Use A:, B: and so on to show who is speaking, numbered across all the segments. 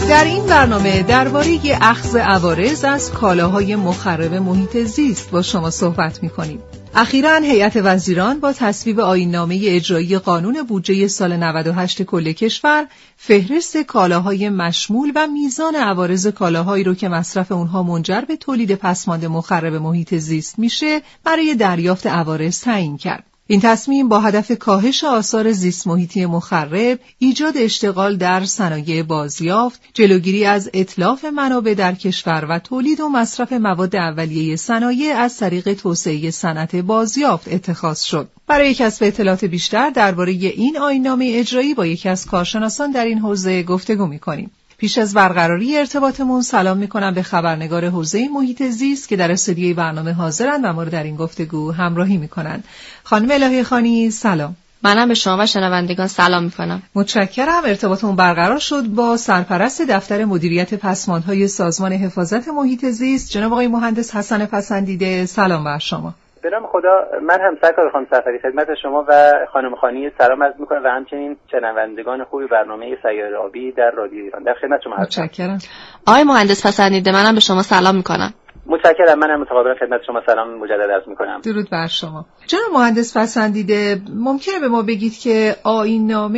A: در این برنامه درباره اخذ عوارض از کالاهای مخرب محیط زیست با شما صحبت می‌کنیم. اخیراً هیئت وزیران با تصویب آیین‌نامه اجرایی قانون بودجه سال 98 کل کشور فهرست کالاهای مشمول و میزان عوارض کالاهایی رو که مصرف اونها منجر به تولید پسماند مخرب محیط زیست میشه برای دریافت عوارض تعیین کرد. این تصمیم با هدف کاهش آثار زیست محیطی مخرب، ایجاد اشتغال در صنایع بازیافت، جلوگیری از اتلاف منابع در کشور و تولید و مصرف مواد اولیه صنایع از طریق توسعه صنعت بازیافت اتخاذ شد. برای کسب اطلاعات بیشتر درباره این آیین‌نامه اجرایی با یکی از کارشناسان در این حوزه گفتگو می‌کنیم. پیش از برقراری ارتباطمون سلام میکنم به خبرنگار حوزه محیط زیست که در استودیوی برنامه حاضرند و ما رو در این گفتگو همراهی میکنند. خانم الهی خانی سلام.
B: منم به شما و شنوندگان سلام میکنم.
A: متشکرم. ارتباطمون برقرار شد با سرپرست دفتر مدیریت پسماندهای سازمان حفاظت محیط زیست جناب آقای مهندس حسن پسندیده. سلام بر شما.
C: به نام خدا، من هم سرکار خانم سفری خدمت شما و خانم خانی سلام عرض می‌کنم و همچنین شنوندگان خوبی برنامه سیاره آبی در رادیو ایران. در خدمت شما هستم.
A: متشکرم.
B: آقای مهندس پسندیده، منم به شما سلام میکنم.
C: متشکرم. منم متقابلا خدمت شما سلام مجدد عرض می‌کنم.
A: درود بر شما. جناب مهندس پسندیده، ممکنه به ما بگید که آیین‌نامه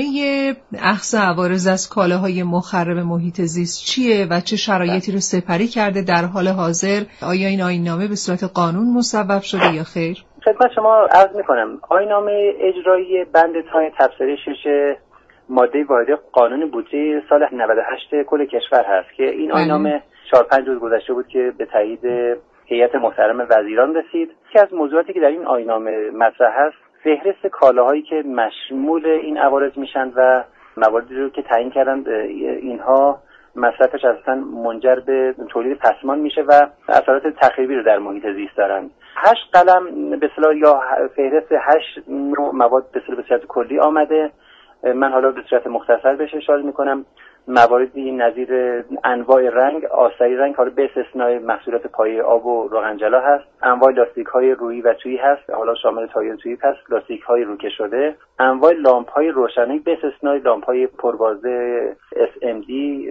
A: اخذ عوارض از کالاهای مخرب محیط زیست چیه و چه شرایطی رو سپری کرده در حال حاضر؟ آیا این آیین‌نامه به صورت قانون مصوب شده یا خیر؟
C: خدمت شما عرض می‌کنم. آیین‌نامه اجرایی بند تای تبصره 6 ماده وارد قانون بودجه سال 98 کل کشور هست که این آیین‌نامه 4-5 روز گذشته بود که به تایید هیئت محترم وزیران رسید. یکی از موضوعاتی که در این آیین‌نامه مطرح هست فهرست کالاهایی که مشمول این عوارض میشن و مواردی رو که تعیین کردن اینها مصرفش اصلا منجر به تولید پسماند میشه و اثرات تخریبی رو در محیط زیست دارن. 8 قلم به اصطلاح یا فهرست 8 نوع مواد به اصطلاح به صورت کلی آمده. من حالا به صورت مختصر بهش اشاره میکنم. مواردی نظیر انواع رنگ، آستری رنگ، حالا به استثنای محصولات پایه آب و روغنجلا هست. انواع لاستیک‌های رویی و تویی هست، حالا شامل تایر تویی هست، لاستیک‌های روکه شده. انواع لامپ‌های روشنایی به استثنای لامپ‌های پربازه SMD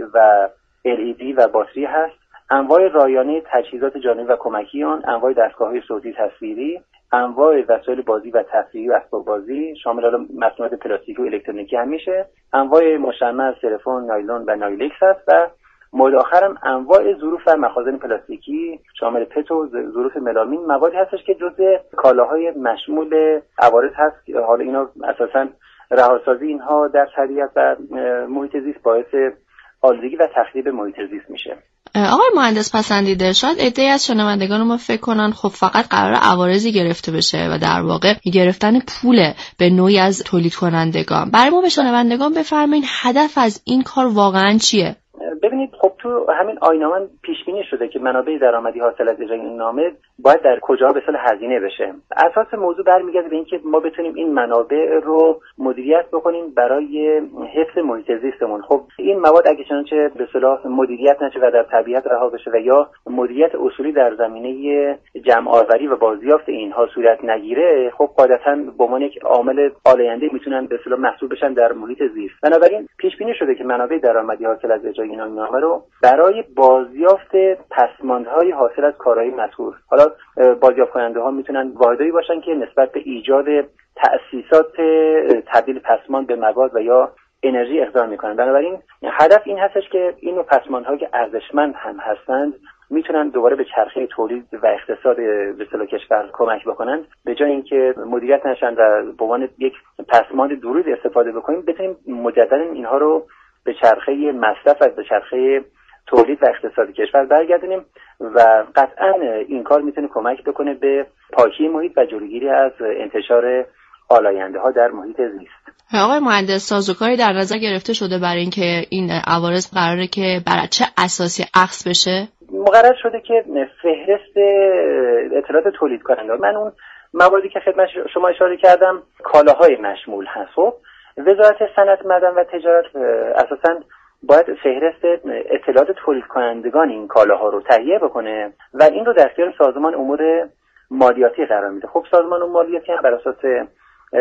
C: و LED و باتری هست. انواع رایانه تجهیزات جانبی و کمکی آن، انواع دستگاه‌های صوتی تصویری، انواع وسایل بازی و تفریحی و اسباب بازی شامل حالا مصنوعات پلاستیکی و الکترونیکی هم میشه. انواع مشمع از سیلیکون، نایلون و نایلکس هست و مورد آخرم انواع ظروف و مخازن پلاستیکی شامل پت و ظروف ملامین موادی هستش که جزء کالاهای مشمول عوارض هست. حالا اینا اساساً رهاسازی اینها در طبیعت و محیط زیست باعث آلودگی و تخریب محیط زیست میشه.
B: آقای مهندس پسندیده، شاید عده‌ای از شنوندگان ما فکر کنن خب فقط قرار عوارضی گرفته بشه و در واقع گرفتن پول به نوعی از تولید کنندگان. برای ما به شنوندگان بفرمایید هدف از این کار واقعا چیه؟
C: ببینید، خب تو همین آیین‌نامه پیش بینی شده که منابع درآمدی حاصل از اجرای این نامه باید در کجا به اصطلاح هزینه بشه. اساس موضوع برمیگرده به اینکه ما بتونیم این منابع رو مدیریت بکنیم برای حفظ محیط زیستمون. خب این مواد اگه چنانچه به اصطلاح مدیریت نشه و در طبیعت رها بشه و یا مدیریت اصولی در زمینه جمع آوری و بازیافت اینها صورت نگیره، خب قاعدتاً به عنوان یک عامل آلاینده میتونن به اصطلاح محسوب بشن در محیط زیست. بنابراین پیش بینی شده که منابع درآمدی حاصل از اجرای این نامه رو برای بازیافت پسماندهای حاصل از کارهای مذکور، حالا بازیافت کننده ها میتونن واحدایی باشن که نسبت به ایجاد تأسیسات تبدیل پسماند به مواد و یا انرژی اقدام میکنن. بنابراین هدف این هستش که این نوع پسماندها که ارزشمند هم هستند میتونن دوباره به چرخه تولید و اقتصاد به اصطلاح کشور کمک بکنن، به جای اینکه مدیریت نشن و به عنوان یک پسماند دورید استفاده بکنیم، بتونیم مجددا اینها رو به چرخه مصرف و به چرخه تولید و اقتصاد کشور برگردونیم و قطعا این کار میتونه کمک بکنه به پاکی محیط و جلوگیری از انتشار آلاینده ها در محیط زیست.
B: آقای مهندس، سازوکاری در نظر گرفته شده برای اینکه این عوارض قراره که بر چه اساسی اخذ بشه؟
C: مقرر شده که فهرست اطلاعات تولید کننده، من اون مواردی که خدمت شما اشاره کردم کالاهای مشمول هست. خب وزارت صنعت، معدن و تجارت اساساً باید فهرست اطلاعات تولید کنندگان این کالاها رو تهیه بکنه و این رو در اختیار سازمان امور مالیاتی قرار میده. خب سازمان امور مالیاتی هم بر اساس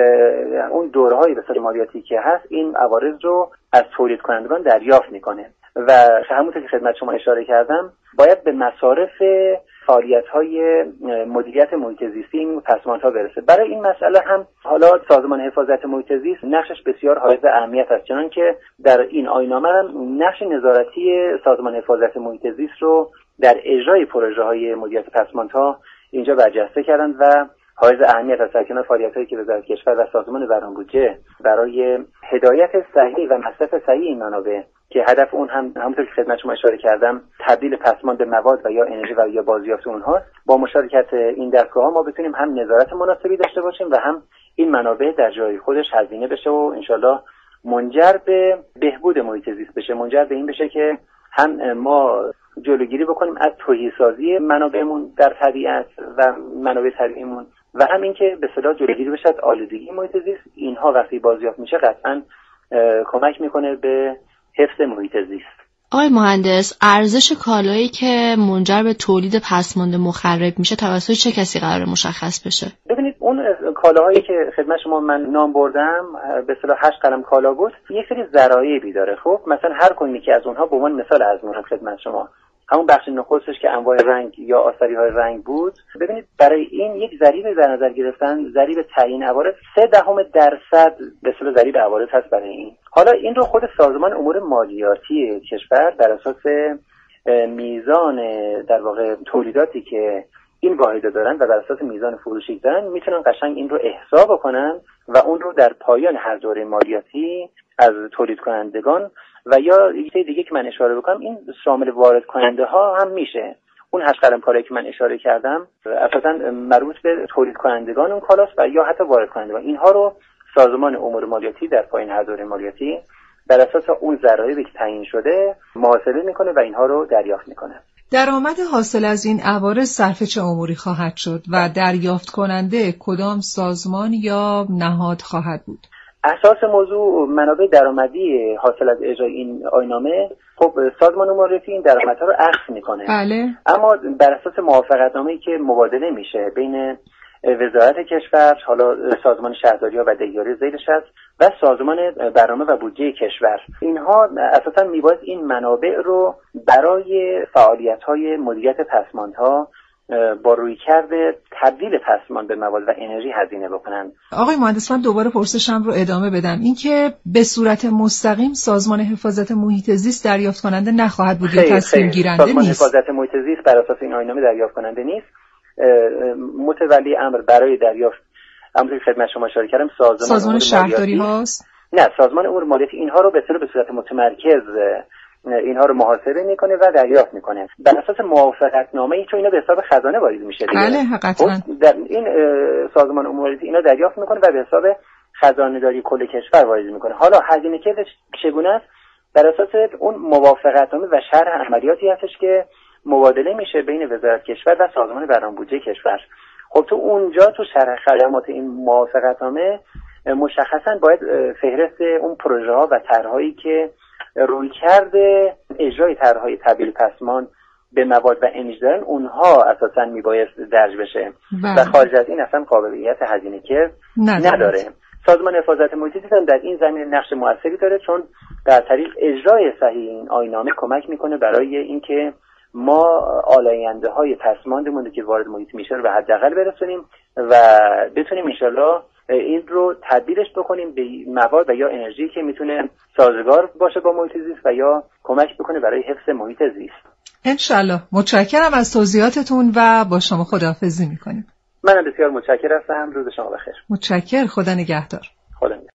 C: اون دوره‌های به اصطلاح مالیاتی که هست این عوارض رو از تولید کنندگان دریافت میکنه. و همونطور که خدمت شما اشاره کردم باید به مصارف فعالیت‌های مدیریت محیط زیستی این پسماندها برسه. برای این مسئله هم حالا سازمان حفاظت محیط زیست نقشش بسیار حائز اهمیت است، چنانکه در این آیین‌نامه هم نقش نظارتی سازمان حفاظت محیط زیست رو در اجرای پروژه‌های مدیریت پسماندها اینجا برجسته کردند و حائز اهمیت است. در کنار فعالیت‌هایی که وزارت کشور و سازمان برنامه‌بودجه برای هدایت صحیح و مصرف صحیح این منابع که هدف اون هم همونطور که خدمت شما اشاره کردم تبدیل پسماند به مواد و یا انرژی و یا بازیافت اونهاست، با مشارکت این دستگاه‌ها ما بتونیم هم نظارت مناسبی داشته باشیم و هم این منابع در جای خودش هزینه بشه و انشالله منجر به بهبود محیط زیست بشه، منجر به این بشه که هم ما جلوگیری بکنیم از تهیه‌سازی منابعمون در طبیعت و منابع طبیعیمون و هم اینکه به اصطلاح جلوگیری بشه از آلودگی محیط زیست. اینها وقتی بازیافت میشه قطعاً کمک میکنه به حفظ محیط زیست.
B: آقای مهندس، ارزش کالایی که منجر به تولید پسماند مخرب میشه توسط چه کسی قرار مشخص بشه؟
C: ببینید اون کالاهایی که خدمت شما من نام بردم به اصطلاح 8 قلم کالا بود، یک سری ذرایعی داره. خب مثلا هر کدومی که از اونها به عنوان مثال از میارم خدمت شما، همون بخش نخستش که انواع رنگ یا آثاری‌های رنگ بود، ببینید برای این یک ضریب در نظر گرفتن، ضریب تعیین عوارض 0.3% به اصطلاح ضریب عوارض هست برای این. حالا این رو خود سازمان امور مالیاتی کشور بر اساس میزان در واقع تولیداتی که این واحدها دارن و بر اساس میزان فروشی دارن میتونن قشنگ این رو احصا بکنن و اون رو در پایان هر دوره مالیاتی از تولید کنندگان و یا یه دیگه که من اشاره بکنم این شامل وارد کننده ها هم میشه. اون 8 قلم کالایی که من اشاره کردم اساسا مربوط به تولید کنندگان اون کالاست و یا حتی وارد کنندگان. اینها رو سازمان امور مالیاتی در پایان هر دوره مالیاتی بر اساس اون ذرایعی که تعیین شده محاسبه میکنه و اینها رو دریافت میکنه.
A: درآمد حاصل از این عوارض صرف چه اموری خواهد شد و دریافت کننده کدام سازمان یا نهاد خواهد بود؟
C: اساس موضوع منابع درآمدی حاصل از اجرای این آیین‌نامه، خب سازمان مالیاتی این درآمدها رو اخذ میکنه.
A: بله.
C: اما بر اساس موافقتنامه‌ای که مبادله میشه بین وزارت کشور، حالا سازمان شهرداری‌ها و دهیاری ذیلش است و سازمان برنامه و بودجه کشور، اینها اساساً میباید این منابع رو برای فعالیت‌های مدیریت پسماندها با رویکرد تبدیل پسماند به مواد و انرژی هزینه بکنن.
A: آقای مهندس، من دوباره پرسشم رو ادامه بدم. این که به صورت مستقیم سازمان حفاظت محیط زیست دریافت کننده نخواهد بود یا تصمیم گیرنده نیست؟
C: سازمان حفاظت محیط زیست بر اساس این آیین‌نامه دریافت کننده نیست. متولی امر برای دریافت امر خدمت شما اشاره کردم
A: سازمان شهرداری هاست.
C: نه، سازمان امور مالیاتی اینها رو به صورت متمرکز اینها رو محاسبه میکنه و دریافت میکنه بر اساس موافقتنامه‌ای، چون اینا به حساب خزانه واریز میشه دیگه.
A: بله حقیقتاً.
C: در این سازمان امور مالیاتی اینا دریافت میکنه و به حساب خزانه‌داری کل کشور واریز میکنه. حالا هزینه کردش چگونه است؟ بر اساس اون موافقتنامه و شرح عملیاتی هستش که مبادله میشه بین وزارت کشور و سازمان برنامه بودجه کشور. خب تو اونجا تو شرح خدمات این موافقتنامه مشخصاً باید فهرست اون پروژه ها و طرحهایی که رویکرد اجرای طرحهای تبدیل پسماند به مواد و انرژی دارن اونها اساساً میبایست درج بشه و خارج از این اصلا قابلیت هزینه کرد نداره. سازمان حفاظت محیط زیست در این زمینه نقش موثری داره، چون در طریق اجرای صحیح این آیین‌نامه کمک میکنه برای اینکه ما آلاینده های پسماندمون که وارد محیط میشه رو به حداقل برسونیم و بتونیم انشالله این رو تبدیلش بکنیم به مواد و یا انرژی که میتونه سازگار باشه با محیط زیست و یا کمک بکنه برای حفظ محیط زیست.
A: انشالله. متشکرم از توضیحاتتون و با شما خداحافظی میکنیم.
C: منم بسیار متشکر هستم. روز شما بخیر.
A: متشکر. خدا نگهدار.
C: خدا نگهدار.